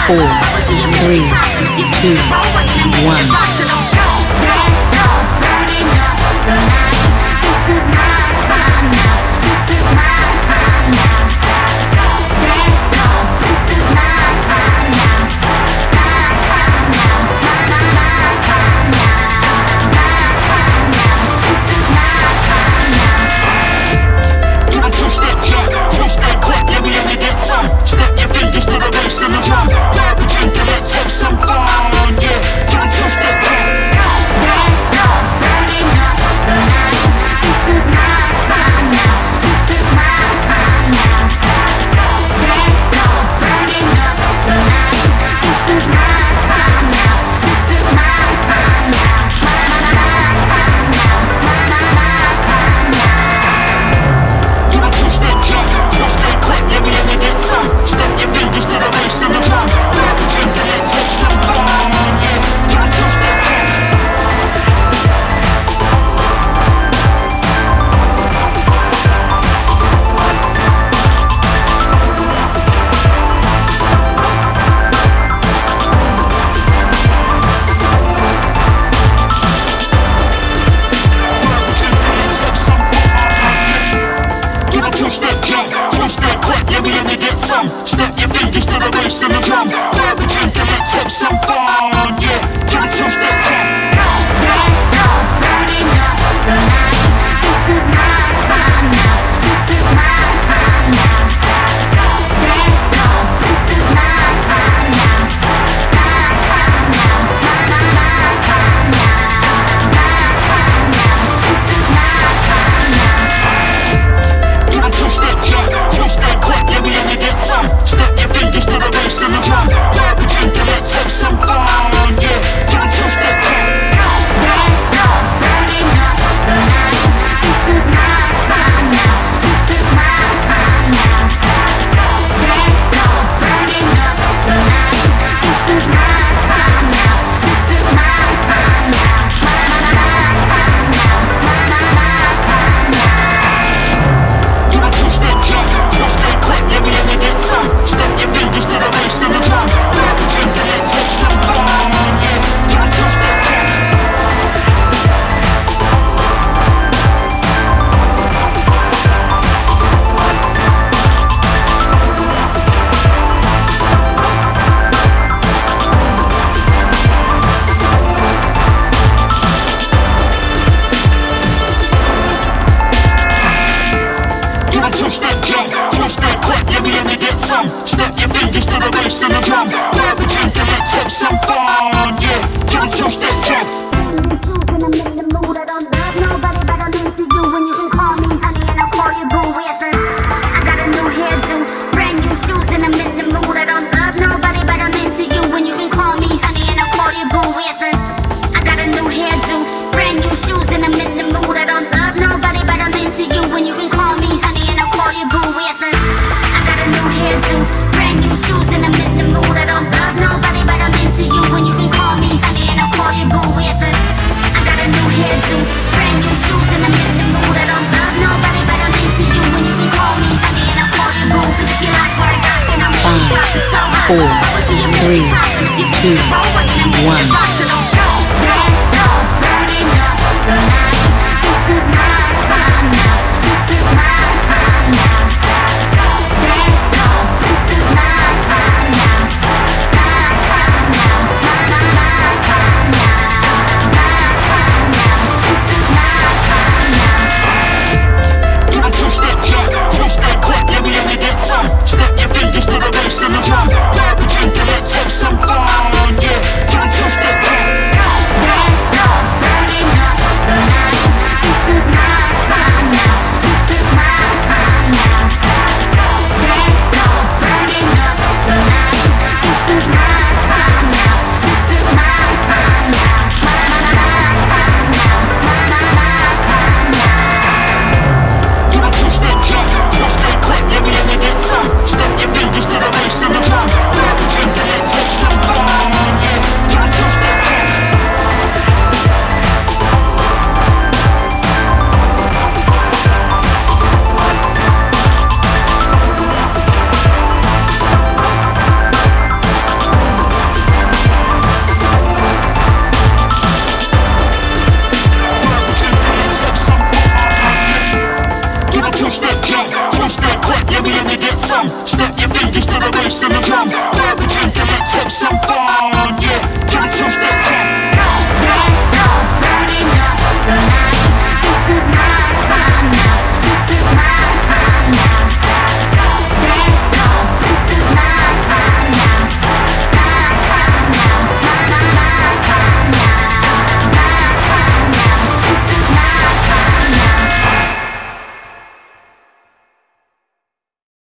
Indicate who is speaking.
Speaker 1: 4, 3, 2, 1.
Speaker 2: Snap your fingers to the bass and the drum. Grab a drink and let's have some fun. Yeah, to the two-step jump.
Speaker 3: Let's go, burning up tonight. This is my time now. This is my time now. Let's go, this is my time now. My time now. My time now. My time now. This is my time now.
Speaker 2: To the two-step jump. Two-step quick, let me get some. Snap your fingers to the bass and the drum. Grab a drink and let's have some fun. Yeah, to the two-step jump.
Speaker 3: Let's go, burning up tonight. This is my time now. This is my time now. Let's go, burning up tonight. This is my time now. This is my time now. My time now. My time now.
Speaker 2: To the two-step jump. Two-step quick, let me get some. Snap your fingers to the bass and the drum. Grab a drink and let's have some fun. Yeah, to the two-step jump. To the two-step jump. Two-step quick, let me get some. Snap your fingers to the bass and the drum. Grab a drink and let's have some fun. Yeah, to the two-step jump.
Speaker 1: Four, three, two, one.